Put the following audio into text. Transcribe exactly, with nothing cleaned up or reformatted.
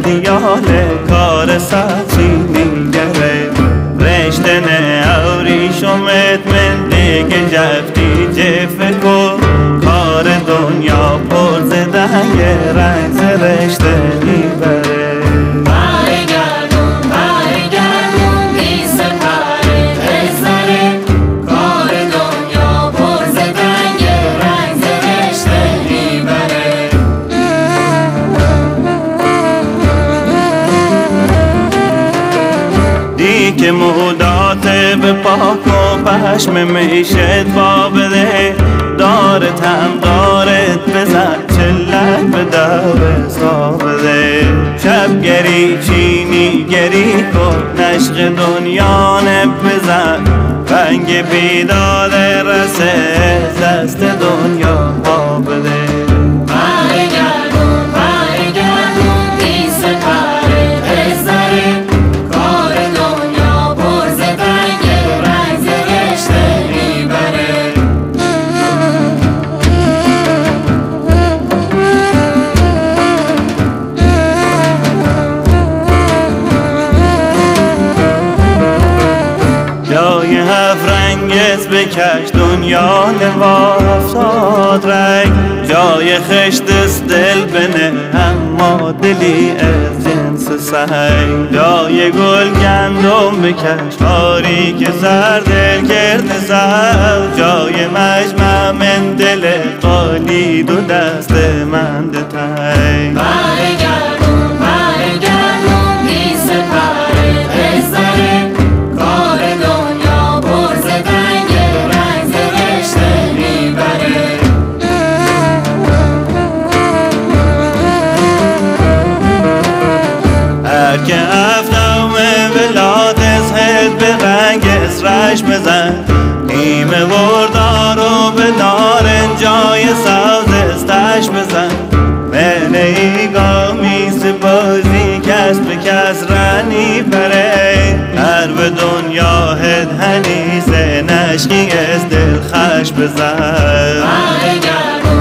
دیاله کار ساتری نیگره رشته نه اوری شمت من دیگه جفتی جفه کن کار دنیا پر زدن یه رنگ رشته میبره که مودات به پاک و پشم میشت با بده دارت هم دارت بزن چلک به دو صابده شب گری چینی گری کن نشق دنیا نب بزن رنگ بیداد رسه دست دنیا با بده جای هفت رنگت بکش دنیا نوار افتاد رنگ جای خشت است دل بنه اما دلی از جنس سنگ جای گل گندم بکش کاری که زر دل کرد زر جای مجمع من دل قالی دو دست من دتنگ برگردون برگردون بی سپره بزره کار دنیا پر زدنگ رنگ زرشته میبره هر که افنوم ولاد از هد به رنگ اسرش بزن نیمه وردار و به دارن جای ساز استش بزن من ایگا میز بازی کس به کس رنی بره هر به دنیا هد هنیزه نشقی از دل خش بزن